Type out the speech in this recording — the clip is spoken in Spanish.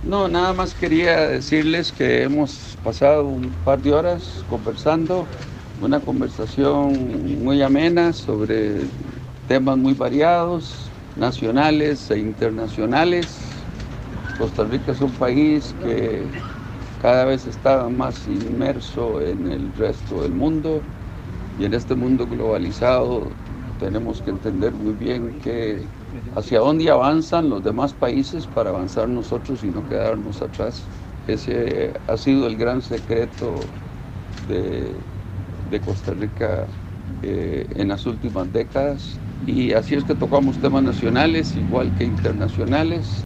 No, nada más quería decirles que hemos pasado un par de horas conversando, una conversación muy amena sobre temas muy variados, nacionales e internacionales. Costa Rica es un país que cada vez está más inmerso en el resto del mundo y en este mundo globalizado tenemos que entender muy bien que hacia dónde avanzan los demás países para avanzar nosotros y no quedarnos atrás. Ese ha sido el gran secreto de, de Costa Rica en las últimas décadas. Y así es que tocamos temas nacionales igual que internacionales.